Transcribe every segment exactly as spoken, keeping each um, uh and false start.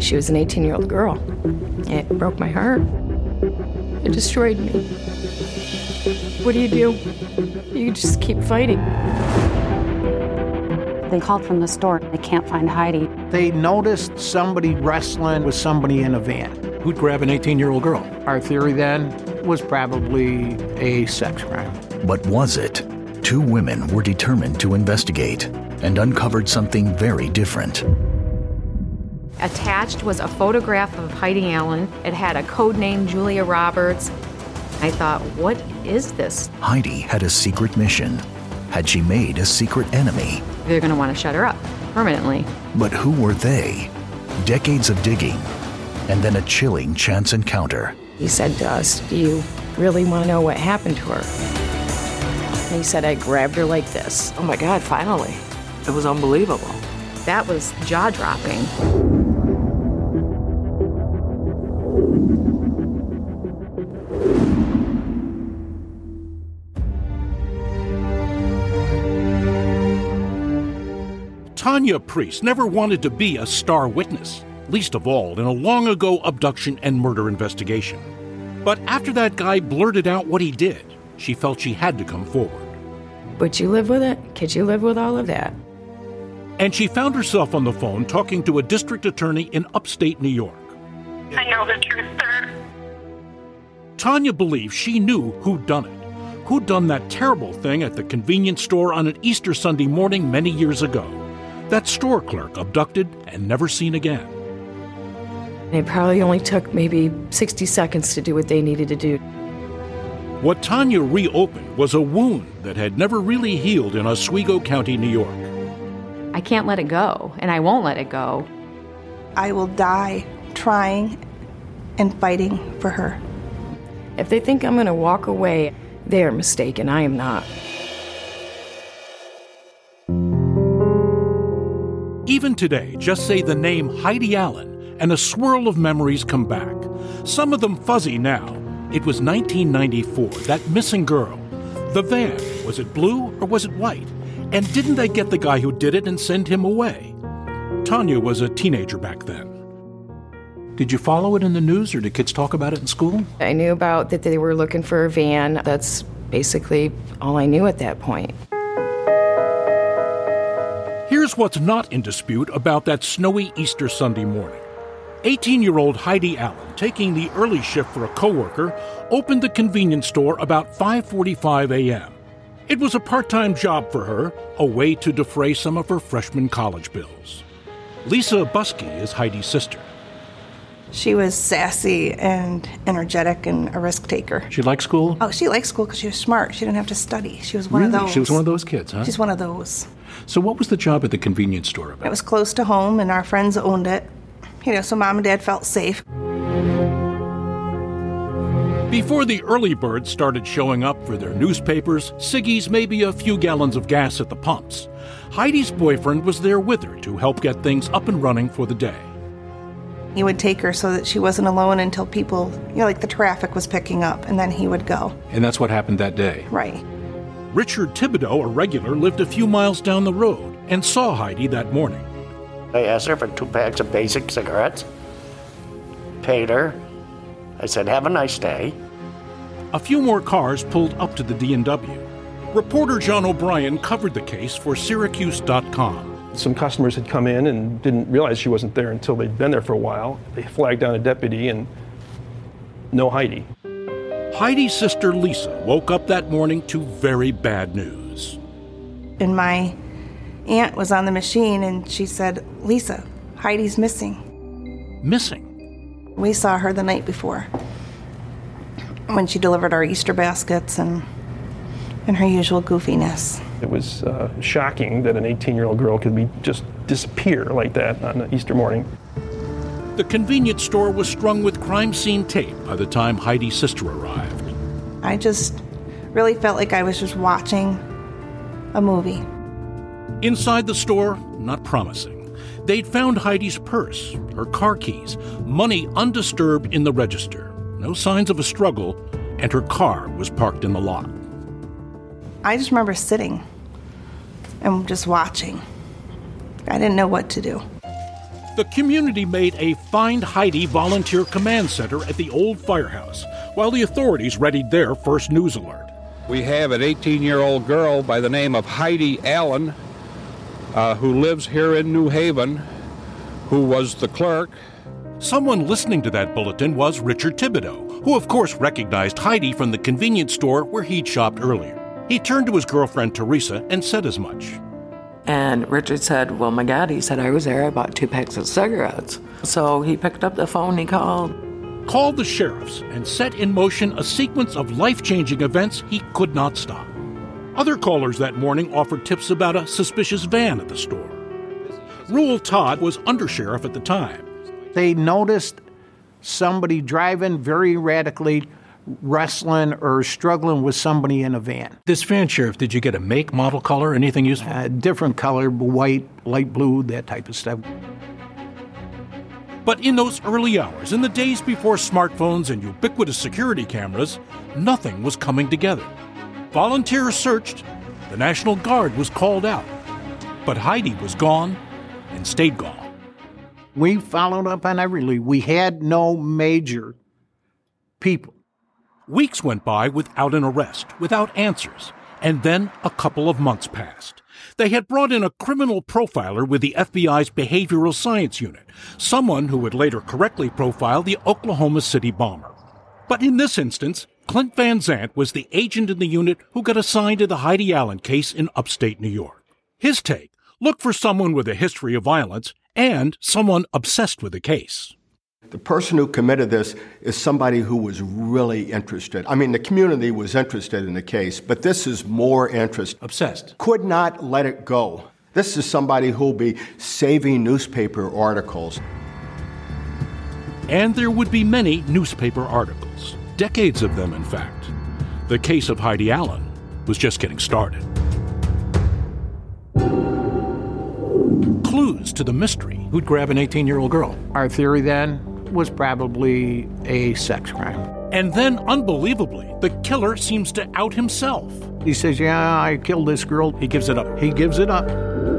She was an eighteen-year-old girl. It broke my heart. It destroyed me. What do you do? You just keep fighting. They called from the store. They can't find Heidi. They noticed somebody wrestling with somebody in a van. Who'd grab an eighteen-year-old girl? Our theory then was probably a sex crime. But was it? Two women were determined to investigate and uncovered something very different. Attached was a photograph of Heidi Allen. It had a code name, Julia Roberts. I thought, what is this? Heidi had a secret mission. Had she made a secret enemy? They're going to want to shut her up permanently. But who were they? Decades of digging, and then a chilling chance encounter. He said to us, do you really want to know what happened to her? And he said, I grabbed her like this. Oh my God, finally. It was unbelievable. That was jaw-dropping. Tanya Priest never wanted to be a star witness, least of all in a long-ago abduction and murder investigation. But after that guy blurted out what he did, she felt she had to come forward. Would you live with it? Could you live with all of that? And she found herself on the phone talking to a district attorney in upstate New York. I know the truth, sir. Tanya believes she knew who'd done it, who'd done that terrible thing at the convenience store on an Easter Sunday morning many years ago. That store clerk abducted and never seen again. It probably only took maybe sixty seconds to do what they needed to do. What Tanya reopened was a wound that had never really healed in Oswego County, New York. I can't let it go, and I won't let it go. I will die trying and fighting for her. If they think I'm going to walk away, they are mistaken. I am not. Even today, just say the name Heidi Allen, and a swirl of memories come back. Some of them fuzzy now. It was nineteen ninety-four, that missing girl. The van, was it blue or was it white? And didn't they get the guy who did it and send him away? Tanya was a teenager back then. Did you follow it in the news, or did kids talk about it in school? I knew about that they were looking for a van. That's basically all I knew at that point. Here's what's not in dispute about that snowy Easter Sunday morning. eighteen-year-old Heidi Allen, taking the early shift for a coworker, opened the convenience store about five forty-five a.m. It was a part-time job for her, a way to defray some of her freshman college bills. Lisa Buskey is Heidi's sister. She was sassy and energetic and a risk taker. She liked school? Oh, she liked school because she was smart. She didn't have to study. She was one really? of those. She was one of those kids, huh? She's one of those. So what was the job at the convenience store about? It was close to home, and our friends owned it. You know, so Mom and Dad felt safe. Before the early birds started showing up for their newspapers, ciggies, maybe a few gallons of gas at the pumps, Heidi's boyfriend was there with her to help get things up and running for the day. He would take her so that she wasn't alone until people, you know, like the traffic was picking up, and then he would go. And that's what happened that day? Right. Richard Thibodeau, a regular, lived a few miles down the road and saw Heidi that morning. I asked her for two packs of basic cigarettes, paid her. I said, have a nice day. A few more cars pulled up to the D and W. Reporter John O'Brien covered the case for Syracuse dot com. Some customers had come in and didn't realize she wasn't there until they'd been there for a while. They flagged down a deputy and no Heidi. Heidi's sister Lisa woke up that morning to very bad news. And my aunt was on the machine and she said, Lisa, Heidi's missing. Missing? We saw her the night before when she delivered our Easter baskets and, and her usual goofiness. It was uh, shocking that an eighteen-year-old girl could be just disappear like that on an Easter morning. The convenience store was strung with crime scene tape by the time Heidi's sister arrived. I just really felt like I was just watching a movie. Inside the store, not promising. They'd found Heidi's purse, her car keys, money undisturbed in the register. No signs of a struggle, and her car was parked in the lot. I just remember sitting and just watching. I didn't know what to do. The community made a Find Heidi volunteer command center at the old firehouse, while the authorities readied their first news alert. We have an eighteen-year-old girl by the name of Heidi Allen, uh, who lives here in New Haven, who was the clerk. Someone listening to that bulletin was Richard Thibodeau, who of course recognized Heidi from the convenience store where he'd shopped earlier. He turned to his girlfriend Teresa and said as much. And Richard said, well, my God, he said, I was there, I bought two packs of cigarettes. So he picked up the phone, he called. Called the sheriffs and set in motion a sequence of life-changing events he could not stop. Other callers that morning offered tips about a suspicious van at the store. Reuel Todd was undersheriff at the time. They noticed somebody driving very radically, wrestling or struggling with somebody in a van. This van, Sheriff, did you get a make, model, color, anything useful? Uh, different color, white, light blue, that type of stuff. But in those early hours, in the days before smartphones and ubiquitous security cameras, nothing was coming together. Volunteers searched. The National Guard was called out. But Heidi was gone and stayed gone. We followed up on every lead. We had no major people. Weeks went by without an arrest, without answers, and then a couple of months passed. They had brought in a criminal profiler with the F B I's Behavioral Science Unit, someone who would later correctly profile the Oklahoma City bomber. But in this instance, Clint Van Zandt was the agent in the unit who got assigned to the Heidi Allen case in upstate New York. His take: look for someone with a history of violence and someone obsessed with the case. The person who committed this is somebody who was really interested. I mean, the community was interested in the case, but this is more interest. Obsessed. Could not let it go. This is somebody who'll be saving newspaper articles. And there would be many newspaper articles, decades of them, in fact. The case of Heidi Allen was just getting started. Clues to the mystery. Who'd grab an eighteen-year-old girl? Our theory then was probably a sex crime. And then, unbelievably, the killer seems to out himself. He says, yeah, I killed this girl. He gives it up. He gives it up.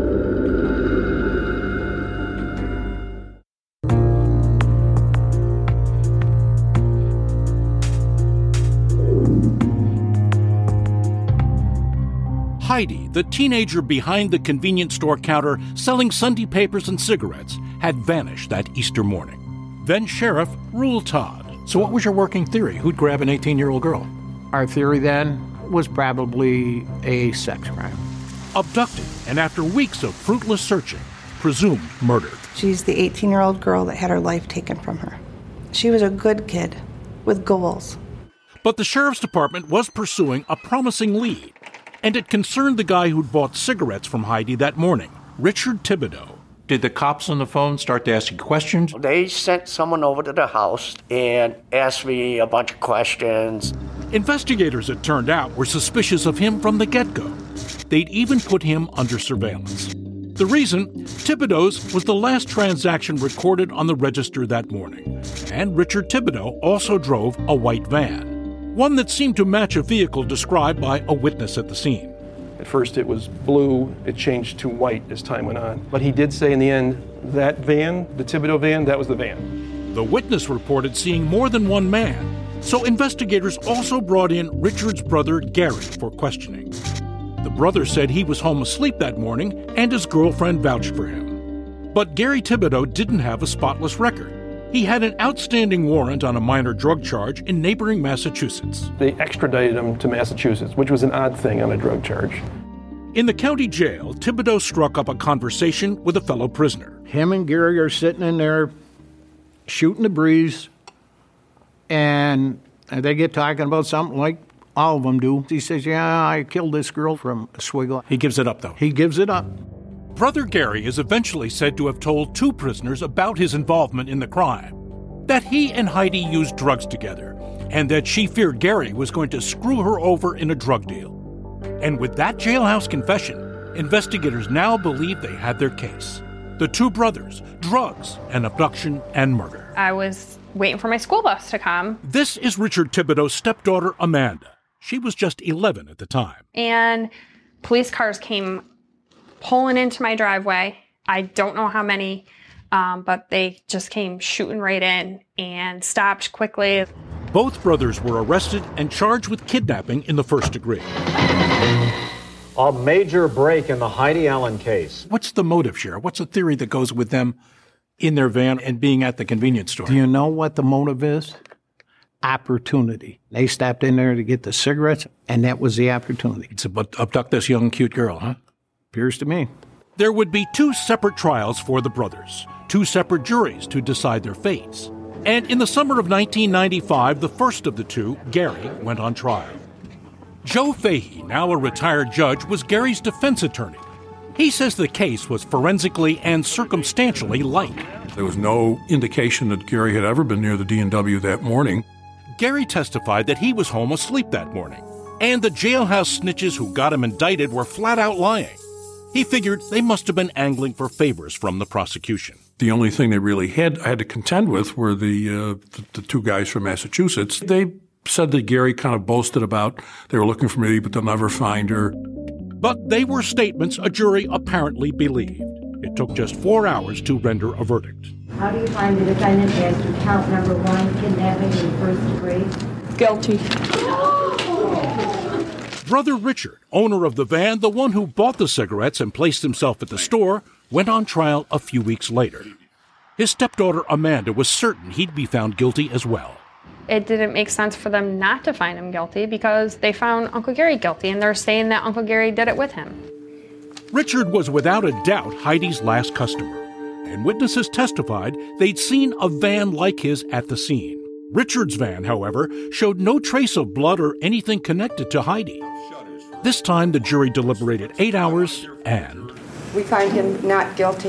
Heidi, the teenager behind the convenience store counter selling Sunday papers and cigarettes, had vanished that Easter morning. Then Sheriff Reuel Todd. So what was your working theory? Who'd grab an eighteen-year-old girl? Our theory then was probably a sex crime. Abducted, and after weeks of fruitless searching, presumed murdered. She's the eighteen-year-old girl that had her life taken from her. She was a good kid with goals. But the sheriff's department was pursuing a promising lead, and it concerned the guy who'd bought cigarettes from Heidi that morning, Richard Thibodeau. Did the cops on the phone start to ask you questions? They sent someone over to the house and asked me a bunch of questions. Investigators, it turned out, were suspicious of him from the get-go. They'd even put him under surveillance. The reason? Thibodeau's was the last transaction recorded on the register that morning. And Richard Thibodeau also drove a white van, one that seemed to match a vehicle described by a witness at the scene. At first it was blue, it changed to white as time went on. But he did say in the end, that van, the Thibodeau van, that was the van. The witness reported seeing more than one man, so investigators also brought in Richard's brother, Gary, for questioning. The brother said he was home asleep that morning and his girlfriend vouched for him. But Gary Thibodeau didn't have a spotless record. He had an outstanding warrant on a minor drug charge in neighboring Massachusetts. They extradited him to Massachusetts, which was an odd thing on a drug charge. In the county jail, Thibodeau struck up a conversation with a fellow prisoner. Him and Gary are sitting in there shooting the breeze, and they get talking about something like all of them do. He says, yeah, I killed this girl from Oswego. He gives it up, though. He gives it up. Brother Gary is eventually said to have told two prisoners about his involvement in the crime, that he and Heidi used drugs together, and that she feared Gary was going to screw her over in a drug deal. And with that jailhouse confession, investigators now believe they had their case. The two brothers, drugs, and abduction and murder. I was waiting for my school bus to come. This is Richard Thibodeau's stepdaughter, Amanda. She was just eleven at the time. And police cars came pulling into my driveway. I don't know how many. um, but they just came shooting right in and stopped quickly. Both brothers were arrested and charged with kidnapping in the first degree. A major break in the Heidi Allen case. What's the motive, Sheriff? What's the theory that goes with them in their van and being at the convenience store? Do you know what the motive is? Opportunity. They stopped in there to get the cigarettes, and that was the opportunity. It's about abduct this young, cute girl, huh? Appears to me. There would be two separate trials for the brothers, two separate juries to decide their fates. And in the summer of nineteen ninety-five, the first of the two, Gary, went on trial. Joe Fahey, now a retired judge, was Gary's defense attorney. He says the case was forensically and circumstantially light. There was no indication that Gary had ever been near the D and W that morning. Gary testified that he was home asleep that morning, and the jailhouse snitches who got him indicted were flat out lying. He figured they must have been angling for favors from the prosecution. The only thing they really had had to contend with were the, uh, the the two guys from Massachusetts. They said that Gary kind of boasted about they were looking for me, but they'll never find her. But they were statements a jury apparently believed. It took just four hours to render a verdict. How do you find the defendant as to count number one, kidnapping in the first degree? Guilty. Brother Richard, owner of the van, the one who bought the cigarettes and placed himself at the store, went on trial a few weeks later. His stepdaughter Amanda was certain he'd be found guilty as well. It didn't make sense for them not to find him guilty because they found Uncle Gary guilty, and they're saying that Uncle Gary did it with him. Richard was without a doubt Heidi's last customer, and witnesses testified they'd seen a van like his at the scene. Richard's van, however, showed no trace of blood or anything connected to Heidi. This time the jury deliberated eight hours and... We find him not guilty.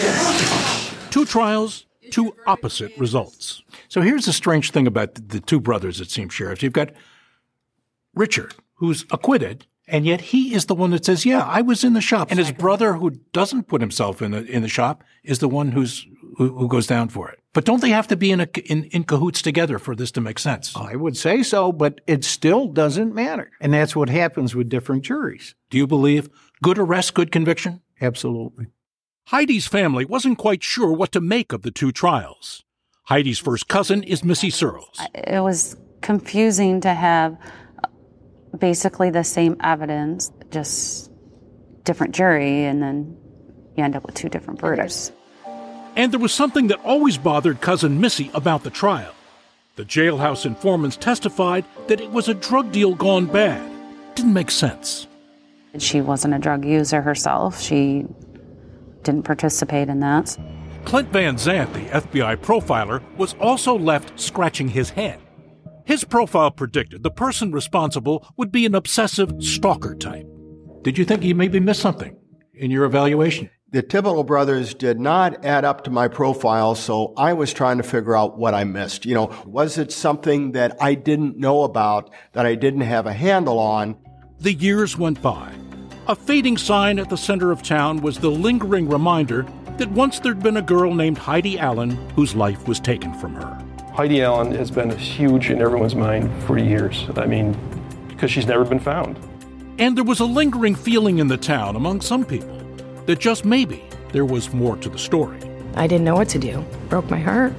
Two trials, two opposite results. So here's the strange thing about the two brothers, it seems, Sheriff. You've got Richard, who's acquitted, and yet he is the one that says, yeah, I was in the shop. And his brother, who doesn't put himself in the in the shop, is the one who's who, who goes down for it. But don't they have to be in, a, in in cahoots together for this to make sense? I would say so, but it still doesn't matter. And that's what happens with different juries. Do you believe good arrest, good conviction? Absolutely. Heidi's family wasn't quite sure what to make of the two trials. Heidi's first cousin is Missy Searles. It was confusing to have basically the same evidence, just different jury, and then you end up with two different verdicts. And there was something that always bothered cousin Missy about the trial. The jailhouse informants testified that it was a drug deal gone bad. Didn't make sense. She wasn't a drug user herself. She didn't participate in that. Clint Van Zandt, the F B I profiler, was also left scratching his head. His profile predicted the person responsible would be an obsessive stalker type. Did you think you maybe missed something in your evaluation? The Thibodeau brothers did not add up to my profile, so I was trying to figure out what I missed. You know, was it something that I didn't know about, that I didn't have a handle on? The years went by. A fading sign at the center of town was the lingering reminder that once there'd been a girl named Heidi Allen whose life was taken from her. Heidi Allen has been huge in everyone's mind for years. I mean, because she's never been found. And there was a lingering feeling in the town among some people that just maybe there was more to the story. I didn't know what to do. Broke my heart.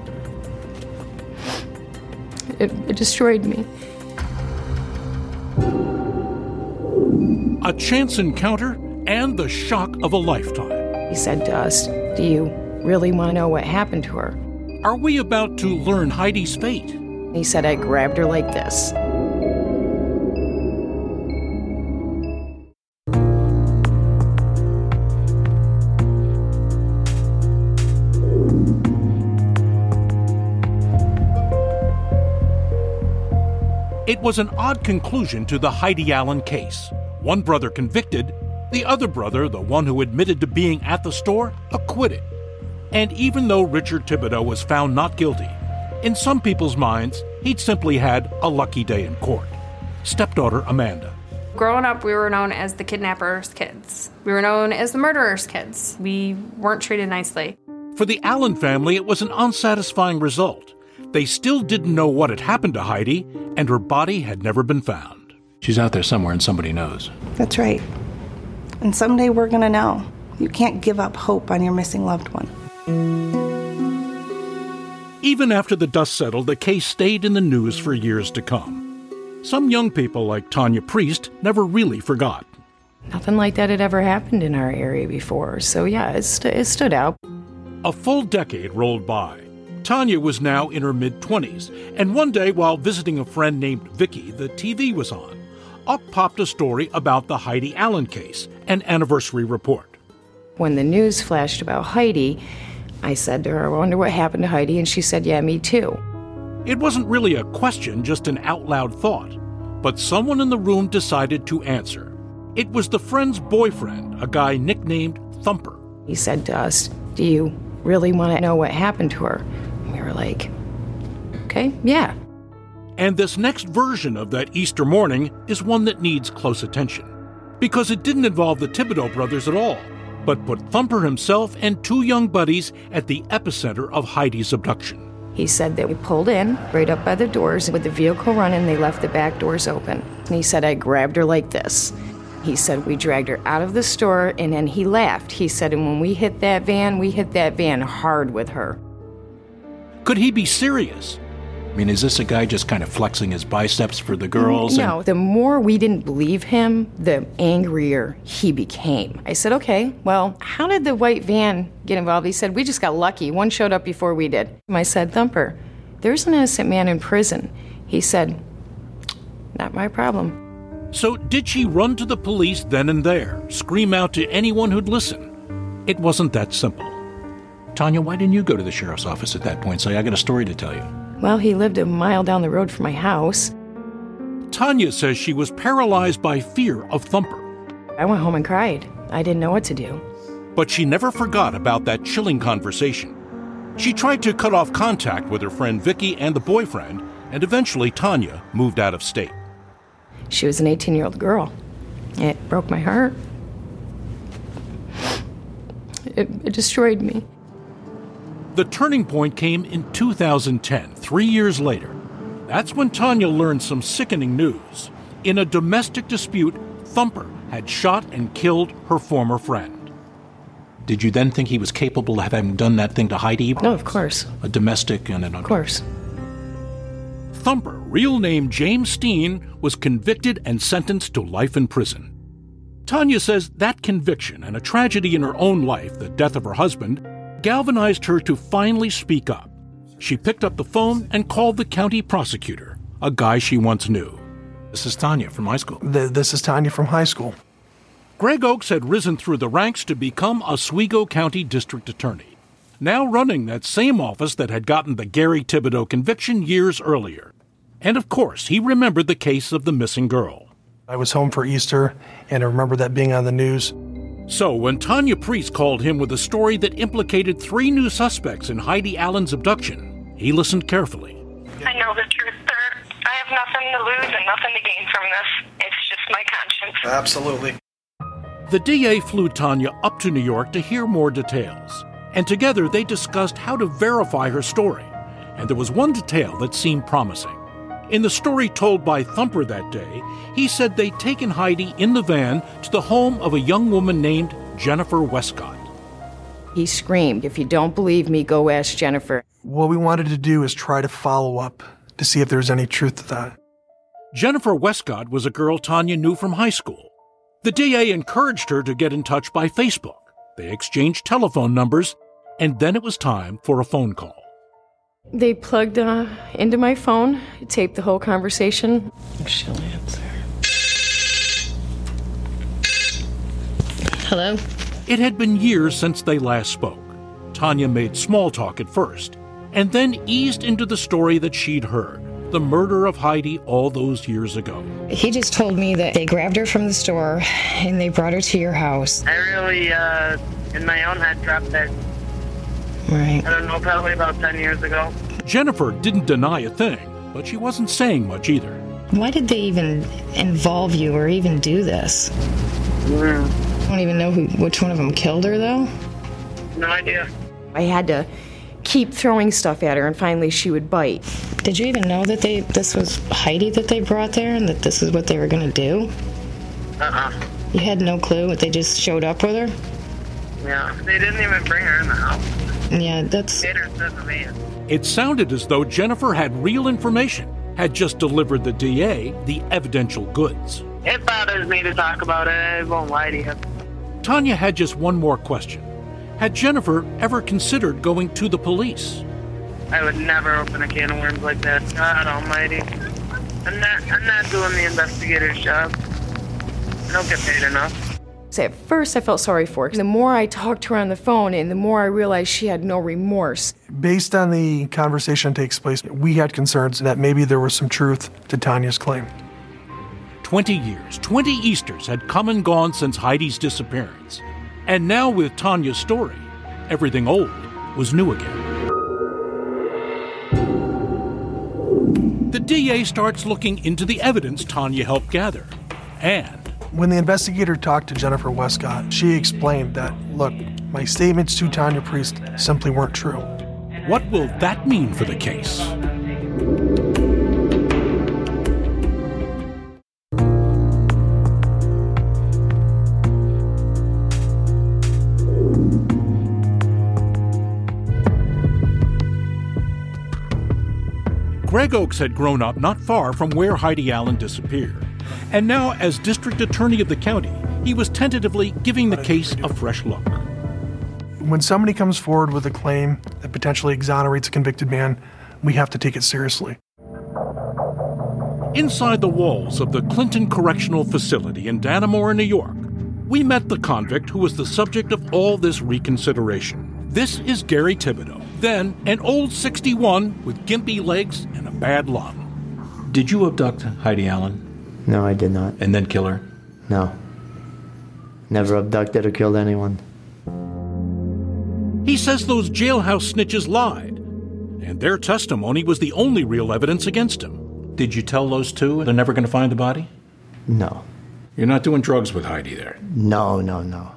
It, it destroyed me. A chance encounter and the shock of a lifetime. He said to us, do you really want to know what happened to her? Are we about to learn Heidi's fate? He said I grabbed her like this. It was an odd conclusion to the Heidi Allen case. One brother convicted, the other brother, the one who admitted to being at the store, acquitted. And even though Richard Thibodeau was found not guilty, in some people's minds, he'd simply had a lucky day in court. Stepdaughter Amanda. Growing up, we were known as the kidnappers' kids. We were known as the murderers' kids. We weren't treated nicely. For the Allen family, it was an unsatisfying result. They still didn't know what had happened to Heidi, and her body had never been found. She's out there somewhere and somebody knows. That's right. And someday we're going to know. You can't give up hope on your missing loved one. Even after the dust settled, the case stayed in the news for years to come. Some young people like Tanya Priest never really forgot. Nothing like that had ever happened in our area before, so yeah, it, st- it stood out. A full decade rolled by. Tanya was now in her mid-twenties, and one day while visiting a friend named Vicky, the T V was on. Up popped a story about the Heidi Allen case, an anniversary report. When the news flashed about Heidi, I said to her, I wonder what happened to Heidi, and she said, yeah, me too. It wasn't really a question, just an out-loud thought. But someone in the room decided to answer. It was the friend's boyfriend, a guy nicknamed Thumper. He said to us, do you really want to know what happened to her? And we were like, okay, yeah. And this next version of that Easter morning is one that needs close attention. Because it didn't involve the Thibodeau brothers at all, but put Thumper himself and two young buddies at the epicenter of Heidi's abduction. He said that we pulled in right up by the doors with the vehicle running. They left the back doors open. And he said, I grabbed her like this. He said, we dragged her out of the store, and then he laughed. He said, and when we hit that van, we hit that van hard with her. Could he be serious? I mean, is this a guy just kind of flexing his biceps for the girls? No, and- the more we didn't believe him, the angrier he became. I said, okay, well, how did the white van get involved? He said, we just got lucky. One showed up before we did. I said, Thumper, there's an innocent man in prison. He said, not my problem. So did she run to the police then and there, scream out to anyone who'd listen? It wasn't that simple. Tanya, why didn't you go to the sheriff's office at that point and say, I got a story to tell you? Well, he lived a mile down the road from my house. Tanya says she was paralyzed by fear of Thumper. I went home and cried. I didn't know what to do. But she never forgot about that chilling conversation. She tried to cut off contact with her friend Vicky and the boyfriend, and eventually Tanya moved out of state. She was an eighteen-year-old girl. It broke my heart. It, it destroyed me. The turning point came in two thousand ten, three years later. That's when Tanya learned some sickening news. In a domestic dispute, Thumper had shot and killed her former friend. Did you then think he was capable of having done that thing to Heidi? No, of course. A domestic and an... Of course. Thumper, real name James Steen, was convicted and sentenced to life in prison. Tanya says that conviction and a tragedy in her own life, the death of her husband, galvanized her to finally speak up. She picked up the phone and called the county prosecutor, a guy she once knew. This is Tanya from high school. The, this is Tanya from high school. Greg Oakes had risen through the ranks to become Oswego County District Attorney, now running that same office that had gotten the Gary Thibodeau conviction years earlier. And of course, he remembered the case of the missing girl. I was home for Easter, and I remember that being on the news. So when Tanya Priest called him with a story that implicated three new suspects in Heidi Allen's abduction, he listened carefully. I know the truth, sir. I have nothing to lose and nothing to gain from this. It's just my conscience. Absolutely. The D A flew Tanya up to New York to hear more details, and together they discussed how to verify her story. And there was one detail that seemed promising. In the story told by Thumper that day, he said they'd taken Heidi in the van to the home of a young woman named Jennifer Westcott. He screamed, if you don't believe me, go ask Jennifer. What we wanted to do is try to follow up to see if there's any truth to that. Jennifer Westcott was a girl Tanya knew from high school. The D A encouraged her to get in touch by Facebook. They exchanged telephone numbers, and then it was time for a phone call. They plugged uh, into my phone, taped the whole conversation. She'll answer. Hello? It had been years since they last spoke. Tanya made small talk at first, and then eased into the story that she'd heard, the murder of Heidi all those years ago. He just told me that they grabbed her from the store and they brought her to your house. I really, uh, in my own head, dropped that. Right. I don't know, probably about ten years ago. Jennifer didn't deny a thing, but she wasn't saying much either. Why did they even involve you or even do this? Mm. I don't even know who, which one of them killed her, though. No idea. I had to keep throwing stuff at her, and finally she would bite. Did you even know that they this was Heidi that they brought there and that this is what they were going to do? Uh-uh. You had no clue, but they just showed up with her? Yeah, they didn't even bring her in the house. Yeah, that's... It sounded as though Jennifer had real information, had just delivered the D A the evidential goods. It bothers me to talk about it. I won't lie to you. Tanya had just one more question. Had Jennifer ever considered going to the police? I would never open a can of worms like that. God almighty. I'm not, I'm not doing the investigator's job. I don't get paid enough. So at first I felt sorry for her. The more I talked to her on the phone and the more I realized she had no remorse. Based on the conversation that takes place, we had concerns that maybe there was some truth to Tanya's claim. Twenty years, twenty Easters had come and gone since Heidi's disappearance. And now with Tanya's story, everything old was new again. The D A starts looking into the evidence Tanya helped gather. And when the investigator talked to Jennifer Westcott, she explained that, look, my statements to Tanya Priest simply weren't true. What will that mean for the case? Greg Oakes had grown up not far from where Heidi Allen disappeared. And now, as district attorney of the county, he was tentatively giving the case a fresh look. When somebody comes forward with a claim that potentially exonerates a convicted man, we have to take it seriously. Inside the walls of the Clinton Correctional Facility in Dannemora, New York, we met the convict who was the subject of all this reconsideration. This is Gary Thibodeau, then an old sixty-one with gimpy legs and a bad lung. Did you abduct Heidi Allen? No, I did not. And then kill her? No. Never abducted or killed anyone. He says those jailhouse snitches lied, and their testimony was the only real evidence against him. Did you tell those two they're never going to find the body? No. You're not doing drugs with Heidi there? No, no, no.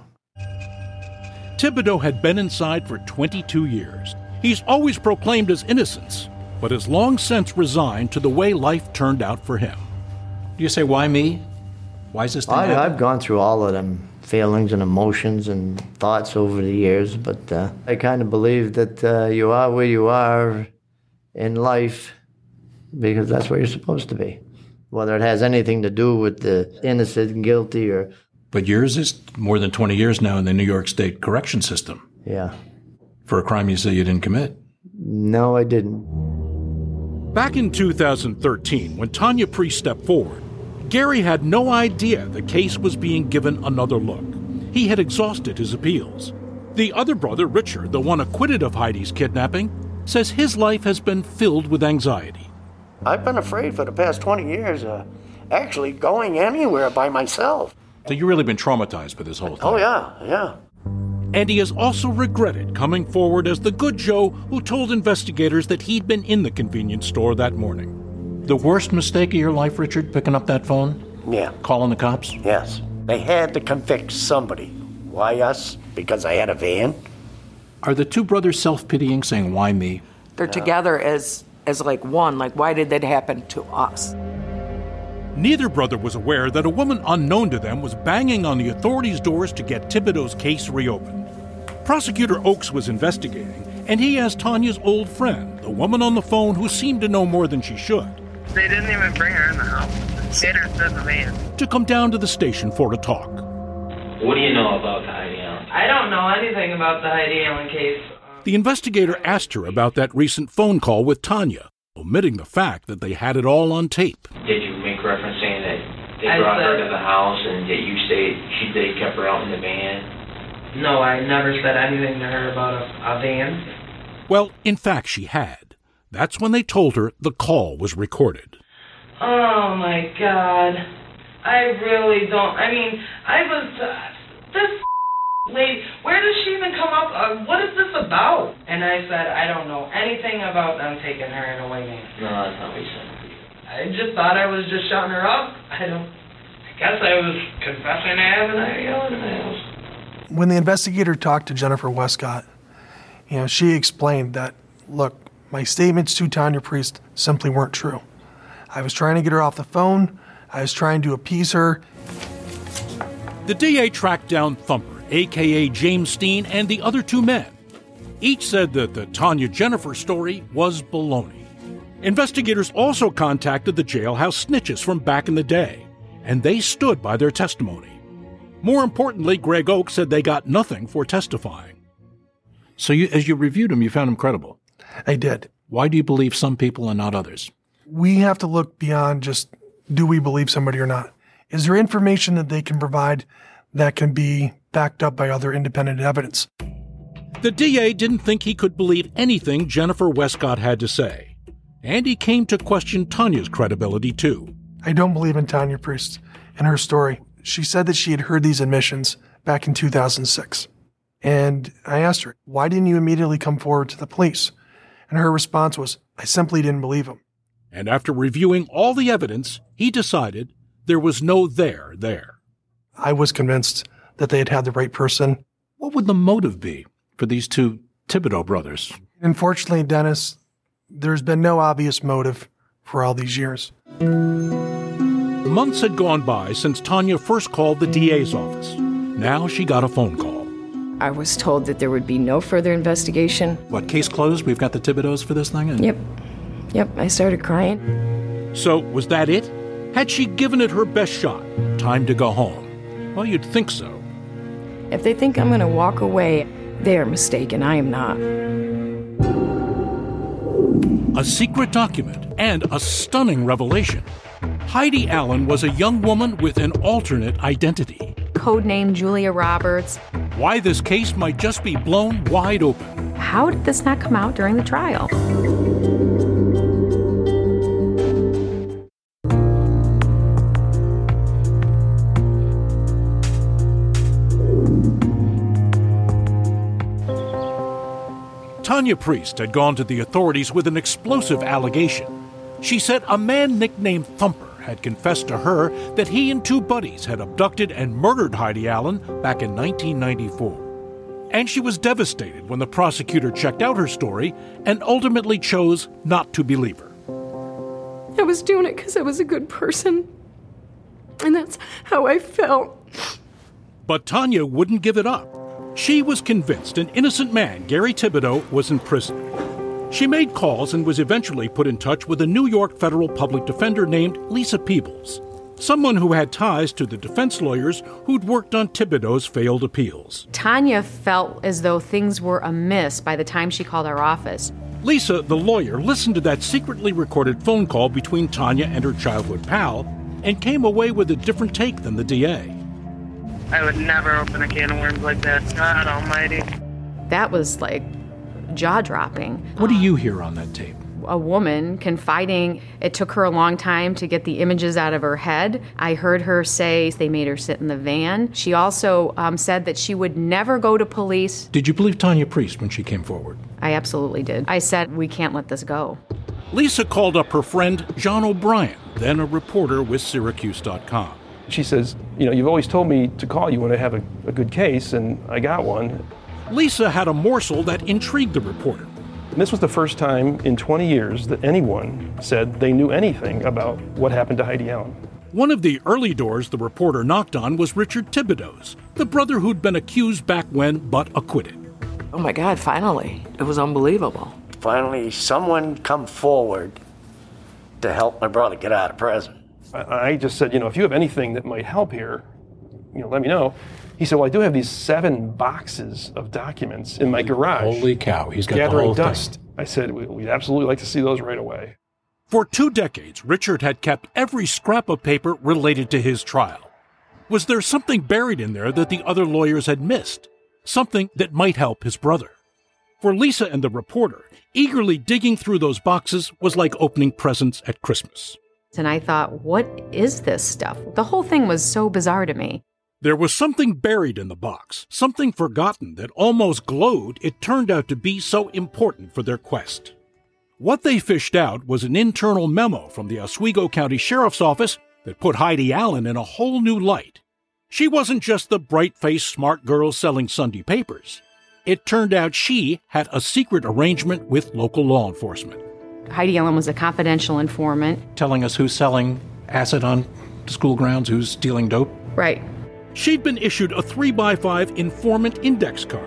Thibodeau had been inside for twenty-two years. He's always proclaimed his innocence, but has long since resigned to the way life turned out for him. Do you say, why me? Why is this thing I, I've gone through all of them feelings and emotions and thoughts over the years, but uh, I kind of believe that uh, you are where you are in life because that's where you're supposed to be. Whether it has anything to do with the innocent and guilty or... But yours is more than twenty years now in the New York State correction system. Yeah. For a crime you say you didn't commit. No, I didn't. Back in two thousand thirteen, when Tanya Priest stepped forward, Gary had no idea the case was being given another look. He had exhausted his appeals. The other brother, Richard, the one acquitted of Heidi's kidnapping, says his life has been filled with anxiety. I've been afraid for the past twenty years of actually going anywhere by myself. So you've really been traumatized by this whole thing? Oh, yeah, yeah. And he has also regretted coming forward as the good Joe who told investigators that he'd been in the convenience store that morning. The worst mistake of your life, Richard, picking up that phone? Yeah. Calling the cops? Yes. They had to convict somebody. Why us? Because I had a van? Are the two brothers self-pitying, saying, why me? They're together as, as like one, like why did that happen to us? Neither brother was aware that a woman unknown to them was banging on the authorities' doors to get Thibodeau's case reopened. Prosecutor Oakes was investigating, and he asked Tanya's old friend, the woman on the phone who seemed to know more than she should, They didn't even bring her in the house. Gator said the man. to come down to the station for a talk. What do you know about the Heidi Allen? I don't know anything about the Heidi Allen case. The investigator asked her about that recent phone call with Tanya, omitting the fact that they had it all on tape. Did you make reference saying that they I brought her said- to the house and that you stayed, she, they kept her out in the van? No, I never said anything to her about a, a van. Well, in fact, she had. That's when they told her the call was recorded. Oh my God. I really don't. I mean, I was. Uh, this lady, where does she even come up? Uh, what is this about? And I said, I don't know anything about them taking her in a white van. No, that's not what you said. I just thought I was just shutting her up. I don't. I guess I was confessing to having a yelling in the house. When the investigator talked to Jennifer Westcott, you know, she explained that, look, my statements to Tanya Priest simply weren't true. I was trying to get her off the phone. I was trying to appease her. The D A tracked down Thumper, a k a. James Steen, and the other two men. Each said that the Tanya Jennifer story was baloney. Investigators also contacted the jailhouse snitches from back in the day, and they stood by their testimony. More importantly, Greg Oak said they got nothing for testifying. So you, as you reviewed him, you found him credible? I did. Why do you believe some people and not others? We have to look beyond just, do we believe somebody or not? Is there information that they can provide that can be backed up by other independent evidence? The D A didn't think he could believe anything Jennifer Westcott had to say, and he came to question Tanya's credibility too. I don't believe in Tanya Priest and her story. She said that she had heard these admissions back in two thousand six. And I asked her, why didn't you immediately come forward to the police? And her response was, I simply didn't believe him. And after reviewing all the evidence, he decided there was no there there. I was convinced that they had had the right person. What would the motive be for these two Thibodeau brothers? Unfortunately, Dennis, there's been no obvious motive for all these years. Months had gone by since Tanya first called the D A's office. Now she got a phone call. I was told that there would be no further investigation. What, case closed? We've got the Thibodeaus for this thing? And... Yep. Yep, I started crying. So, was that it? Had she given it her best shot? Time to go home? Well, you'd think so. If they think I'm going to walk away, they are mistaken. I am not. A secret document and a stunning revelation. Heidi Allen was a young woman with an alternate identity. Codename Julia Roberts. Why this case might just be blown wide open. How did this not come out during the trial? Tanya Priest had gone to the authorities with an explosive allegation. She said a man nicknamed Thumper had confessed to her that he and two buddies had abducted and murdered Heidi Allen back in nineteen ninety-four. And she was devastated when the prosecutor checked out her story and ultimately chose not to believe her. I was doing it because I was a good person. And that's how I felt. But Tanya wouldn't give it up. She was convinced an innocent man, Gary Thibodeau, was in prison. She made calls and was eventually put in touch with a New York federal public defender named Lisa Peebles, someone who had ties to the defense lawyers who'd worked on Thibodeau's failed appeals. Tanya felt as though things were amiss by the time she called our office. Lisa, the lawyer, listened to that secretly recorded phone call between Tanya and her childhood pal and came away with a different take than the D A. I would never open a can of worms like that. God almighty. That was like jaw-dropping. What do you hear on that tape? A woman confiding it took her a long time to get the images out of her head. I heard her say they made her sit in the van. She also um, said that she would never go to police. Did you believe Tanya Priest when she came forward? I absolutely did. I said, we can't let this go. Lisa called up her friend John O'Brien, then a reporter with Syracuse dot com. She says, you know, you've always told me to call you when I have a, a good case, and I got one. Lisa had a morsel that intrigued the reporter. And this was the first time in twenty years that anyone said they knew anything about what happened to Heidi Allen. One of the early doors the reporter knocked on was Richard Thibodeau's, the brother who'd been accused back when, but acquitted. Oh my God, finally. It was unbelievable. Finally, someone come forward to help my brother get out of prison. I just said, you know, if you have anything that might help here, you know, let me know. He said, well, I do have these seven boxes of documents in my garage. Holy cow, he's got gathering the whole dust. thing. I said, we'd absolutely like to see those right away. For two decades, Richard had kept every scrap of paper related to his trial. Was there something buried in there that the other lawyers had missed? Something that might help his brother? For Lisa and the reporter, eagerly digging through those boxes was like opening presents at Christmas. And I thought, what is this stuff? The whole thing was so bizarre to me. There was something buried in the box, something forgotten that almost glowed it turned out to be so important for their quest. What they fished out was an internal memo from the Oswego County Sheriff's Office that put Heidi Allen in a whole new light. She wasn't just the bright-faced smart girl selling Sunday papers. It turned out she had a secret arrangement with local law enforcement. Heidi Allen was a confidential informant. Telling us who's selling acid on school grounds, who's stealing dope? Right. She'd been issued a three by five informant index card.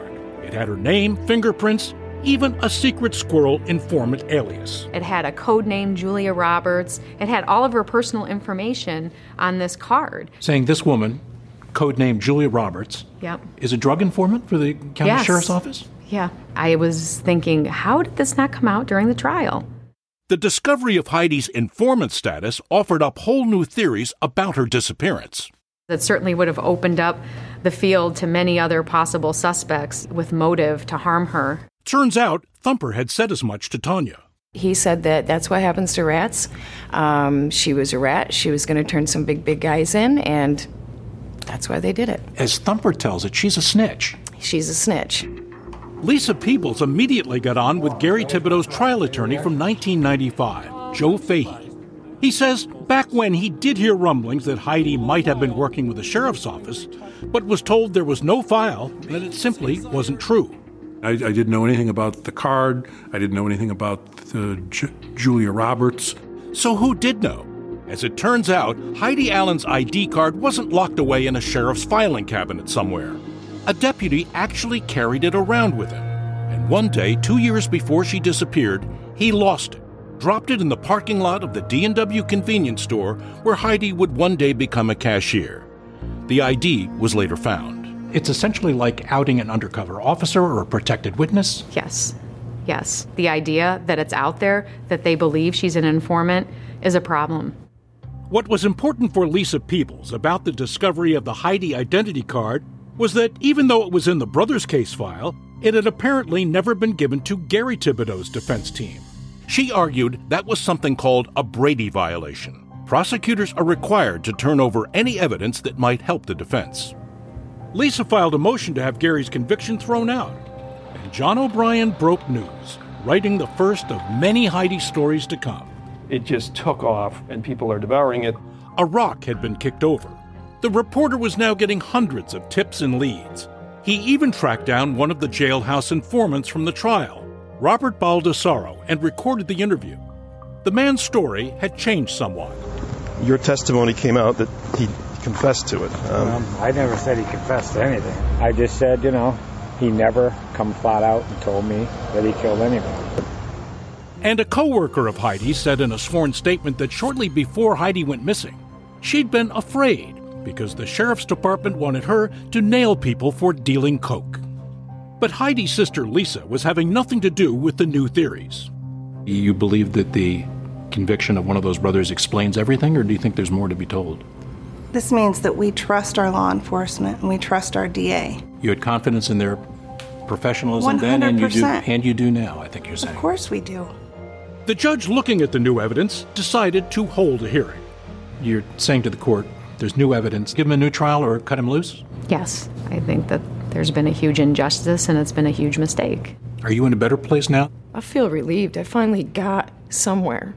It had her name, fingerprints, even a secret squirrel informant alias. It had a code name, Julia Roberts. It had all of her personal information on this card. Saying this woman, codename Julia Roberts, Yep. is a drug informant for the county Yes. sheriff's office? Yeah. I was thinking, how did this not come out during the trial? The discovery of Heidi's informant status offered up whole new theories about her disappearance. That certainly would have opened up the field to many other possible suspects with motive to harm her. Turns out, Thumper had said as much to Tanya. He said that that's what happens to rats. Um, she was a rat. She was going to turn some big, big guys in, and that's why they did it. As Thumper tells it, she's a snitch. She's a snitch. Lisa Peebles immediately got on with Gary Thibodeau's trial attorney from nineteen ninety-five, Joe Fahey. He says back when he did hear rumblings that Heidi might have been working with the sheriff's office, but was told there was no file and that it simply wasn't true. I, I didn't know anything about the card. I didn't know anything about uh, J- Julia Roberts. So who did know? As it turns out, Heidi Allen's I D card wasn't locked away in a sheriff's filing cabinet somewhere. A deputy actually carried it around with him. And one day, two years before she disappeared, he lost it, dropped it in the parking lot of the D and W convenience store where Heidi would one day become a cashier. The I D was later found. It's essentially like outing an undercover officer or a protected witness? Yes. Yes. The idea that it's out there, that they believe she's an informant, is a problem. What was important for Lisa Peebles about the discovery of the Heidi identity card was that even though it was in the brothers' case file, it had apparently never been given to Gary Thibodeau's defense team. She argued that was something called a Brady violation. Prosecutors are required to turn over any evidence that might help the defense. Lisa filed a motion to have Gary's conviction thrown out, and John O'Brien broke news, writing the first of many Heidi stories to come. It just took off, and people are devouring it. A rock had been kicked over. The reporter was now getting hundreds of tips and leads. He even tracked down one of the jailhouse informants from the trial, Robert Baldessaro, and recorded the interview. The man's story had changed somewhat. Your testimony came out that he confessed to it. Um, um, I never said he confessed to anything. I just said, you know, he never come flat out and told me that he killed anyone. And a co-worker of Heidi said in a sworn statement that shortly before Heidi went missing, she'd been afraid because the sheriff's department wanted her to nail people for dealing coke. But Heidi's sister Lisa was having nothing to do with the new theories. You believe that the conviction of one of those brothers explains everything, or do you think there's more to be told? This means that we trust our law enforcement and we trust our D A. You had confidence in their professionalism then, and you do, and you do now, I think you're saying. Of course we do. The judge, looking at the new evidence, decided to hold a hearing. You're saying to the court, there's new evidence, give him a new trial or cut him loose? Yes, I think that there's been a huge injustice and it's been a huge mistake. Are you in a better place now? I feel relieved. I finally got somewhere.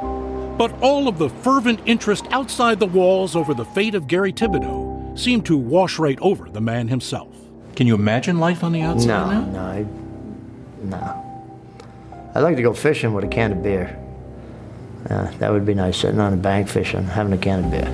But all of the fervent interest outside the walls over the fate of Gary Thibodeau seemed to wash right over the man himself. Can you imagine life on the outside no, now? No, I, no. I'd like to go fishing with a can of beer. Uh, that would be nice, sitting on a bank fishing, having a can of beer.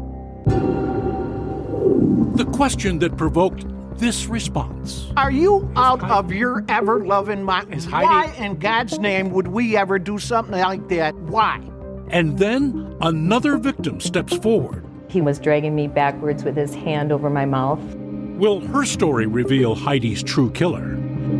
The question that provoked this response. Are you out of your ever-loving mind? Why in God's name would we ever do something like that? Why? And then another victim steps forward. He was dragging me backwards with his hand over my mouth. Will her story reveal Heidi's true killer?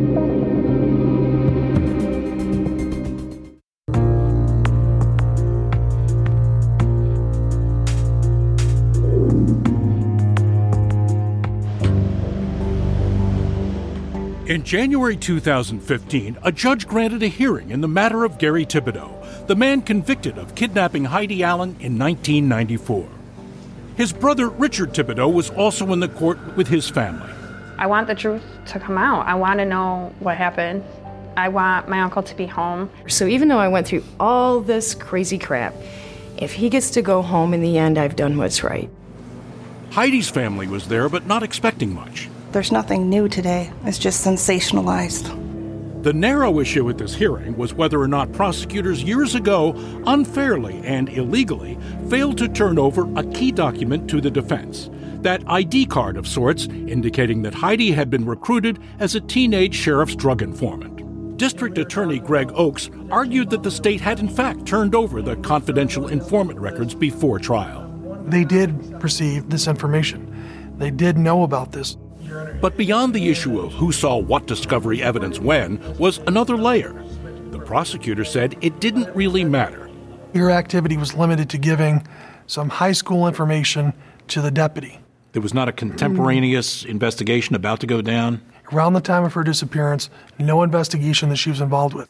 In January two thousand fifteen, a judge granted a hearing in the matter of Gary Thibodeau, the man convicted of kidnapping Heidi Allen in nineteen ninety-four. His brother, Richard Thibodeau, was also in the court with his family. I want the truth to come out. I want to know what happened. I want my uncle to be home. So even though I went through all this crazy crap, if he gets to go home in the end, I've done what's right. Heidi's family was there, but not expecting much. There's nothing new today. It's just sensationalized. The narrow issue at this hearing was whether or not prosecutors years ago unfairly and illegally failed to turn over a key document to the defense, that I D card of sorts indicating that Heidi had been recruited as a teenage sheriff's drug informant. District Attorney Greg Oakes argued that the state had in fact turned over the confidential informant records before trial. They did receive this information. They did know about this. But beyond the issue of who saw what discovery evidence when was another layer. The prosecutor said it didn't really matter. Your activity was limited to giving some high school information to the deputy. There was not a contemporaneous investigation about to go down? Around the time of her disappearance, no investigation that she was involved with.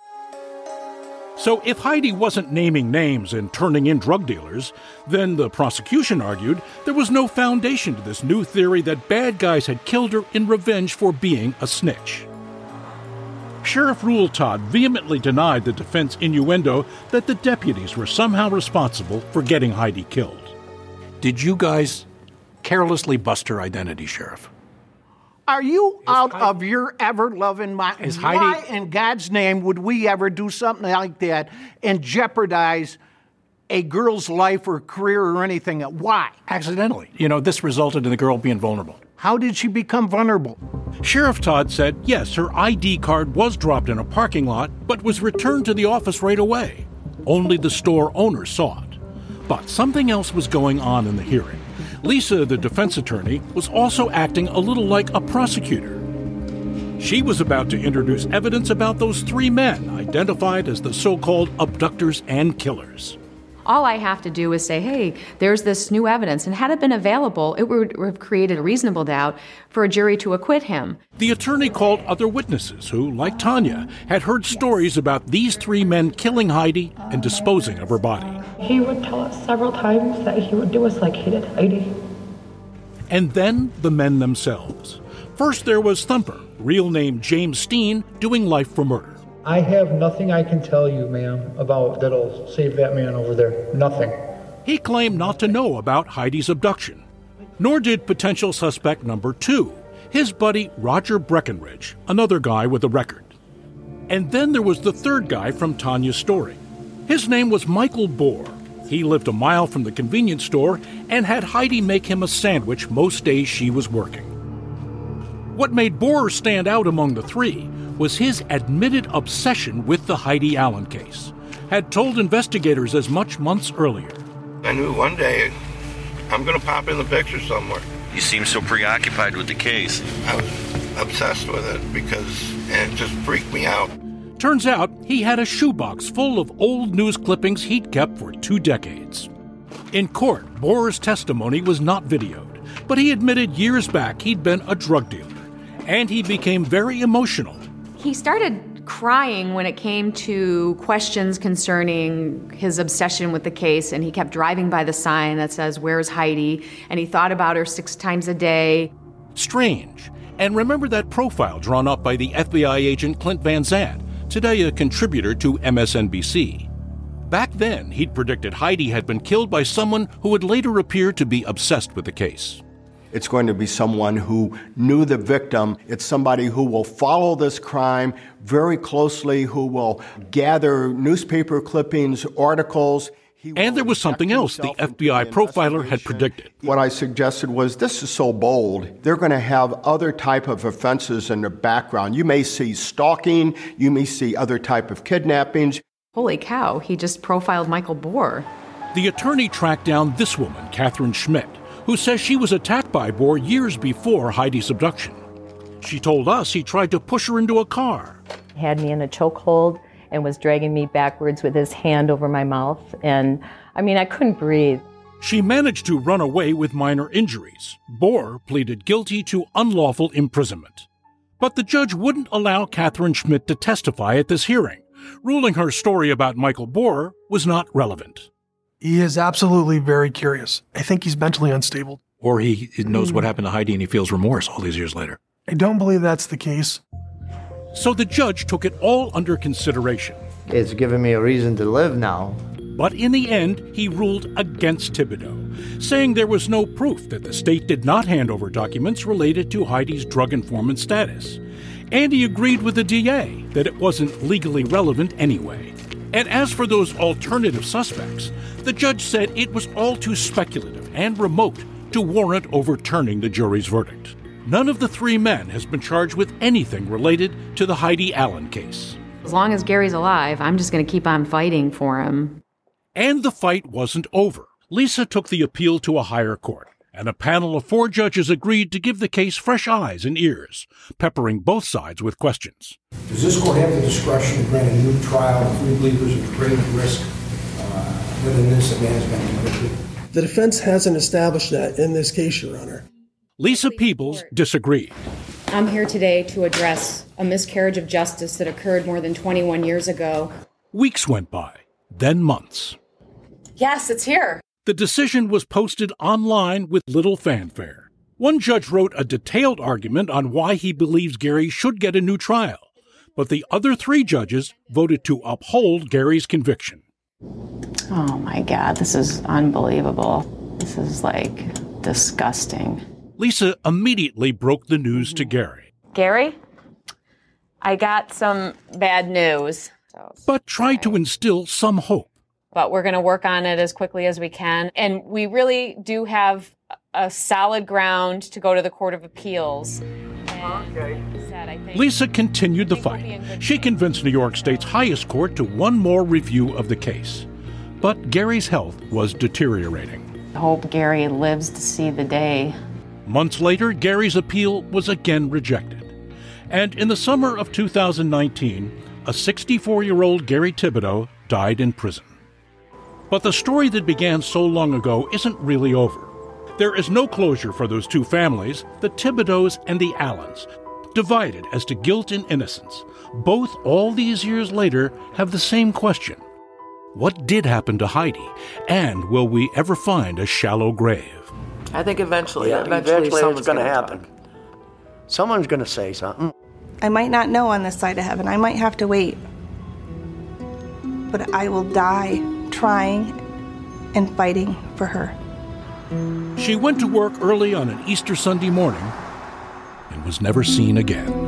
So if Heidi wasn't naming names and turning in drug dealers, then the prosecution argued there was no foundation to this new theory that bad guys had killed her in revenge for being a snitch. Sheriff Rule Todd vehemently denied the defense innuendo that the deputies were somehow responsible for getting Heidi killed. Did you guys carelessly bust her identity, Sheriff? Are you out of your ever-loving mind? Is Heidi- Why in God's name would we ever do something like that and jeopardize a girl's life or career or anything? Why? Accidentally. You know, this resulted in the girl being vulnerable. How did she become vulnerable? Sheriff Todd said, yes, her I D card was dropped in a parking lot, but was returned to the office right away. Only the store owner saw it. But something else was going on in the hearing. Lisa, the defense attorney, was also acting a little like a prosecutor. She was about to introduce evidence about those three men identified as the so-called abductors and killers. All I have to do is say, hey, there's this new evidence, and had it been available, it would have created a reasonable doubt for a jury to acquit him. The attorney called other witnesses who, like Tanya, had heard stories about these three men killing Heidi and disposing of her body. He would tell us several times that he would do us like he did Heidi. And then the men themselves. First there was Thumper, real name James Steen, doing life for murder. I have nothing I can tell you, ma'am, about that'll save that man over there. Nothing. He claimed not to know about Heidi's abduction. Nor did potential suspect number two, his buddy Roger Breckenridge, another guy with a record. And then there was the third guy from Tanya's story. His name was Michael Bohr. He lived a mile from the convenience store and had Heidi make him a sandwich most days she was working. What made Bohr stand out among the three was his admitted obsession with the Heidi Allen case. Had told investigators as much months earlier. I knew one day I'm going to pop in the picture somewhere. You seem so preoccupied with the case. I was obsessed with it because it just freaked me out. Turns out he had a shoebox full of old news clippings he'd kept for two decades. In court, Bohr's testimony was not videoed, but he admitted years back he'd been a drug dealer, and he became very emotional. He started crying when it came to questions concerning his obsession with the case, and he kept driving by the sign that says, "Where's Heidi?" And he thought about her six times a day. Strange. And remember that profile drawn up by the F B I agent Clint Van Zandt, today a contributor to M S N B C. Back then, he'd predicted Heidi had been killed by someone who would later appear to be obsessed with the case. It's going to be someone who knew the victim. It's somebody who will follow this crime very closely, who will gather newspaper clippings, articles. And there was something else the F B I profiler had predicted. What I suggested was, this is so bold. They're going to have other type of offenses in their background. You may see stalking. You may see other type of kidnappings. Holy cow, he just profiled Michael Bohr. The attorney tracked down this woman, Catherine Schmidt, who says she was attacked by Bohr years before Heidi's abduction. She told us he tried to push her into a car. He had me in a chokehold and was dragging me backwards with his hand over my mouth. And, I mean, I couldn't breathe. She managed to run away with minor injuries. Bohr pleaded guilty to unlawful imprisonment. But the judge wouldn't allow Catherine Schmidt to testify at this hearing, ruling her story about Michael Bohr was not relevant. He is absolutely very curious. I think he's mentally unstable. Or he knows what happened to Heidi and he feels remorse all these years later. I don't believe that's the case. So the judge took it all under consideration. It's given me a reason to live now. But in the end, he ruled against Thibodeau, saying there was no proof that the state did not hand over documents related to Heidi's drug informant status. And he agreed with the D A that it wasn't legally relevant anyway. And as for those alternative suspects, the judge said it was all too speculative and remote to warrant overturning the jury's verdict. None of the three men has been charged with anything related to the Heidi Allen case. As long as Gary's alive, I'm just going to keep on fighting for him. And the fight wasn't over. Lisa took the appeal to a higher court, and a panel of four judges agreed to give the case fresh eyes and ears, peppering both sides with questions. Does this court have the discretion to grant a new trial if we believe there's a great risk uh, that an innocent man has been convicted? The defense hasn't established that in this case, Your Honor. Lisa Peebles disagreed. I'm here today to address a miscarriage of justice that occurred more than twenty-one years ago. Weeks went by, then months. Yes, it's here. The decision was posted online with little fanfare. One judge wrote a detailed argument on why he believes Gary should get a new trial, but the other three judges voted to uphold Gary's conviction. Oh my God, this is unbelievable. This is like disgusting. Lisa immediately broke the news to Gary. Gary, I got some bad news. But tried to instill some hope. But we're going to work on it as quickly as we can. And we really do have a solid ground to go to the Court of Appeals. Okay. Lisa continued the fight. She convinced New York State's highest court to one more review of the case. But Gary's health was deteriorating. I hope Gary lives to see the day. Months later, Gary's appeal was again rejected. And in the summer of two thousand nineteen, a sixty-four-year-old Gary Thibodeau died in prison. But the story that began so long ago isn't really over. There is no closure for those two families, the Thibodeaus and the Allens, divided as to guilt and innocence. Both, all these years later, have the same question. What did happen to Heidi? And will we ever find a shallow grave? I think eventually, Yeah, eventually, eventually someone's it's going to gonna happen. talk. Someone's going to say something. I might not know on this side of heaven. I might have to wait. But I will die trying and fighting for her. She went to work early on an Easter Sunday morning and was never seen again.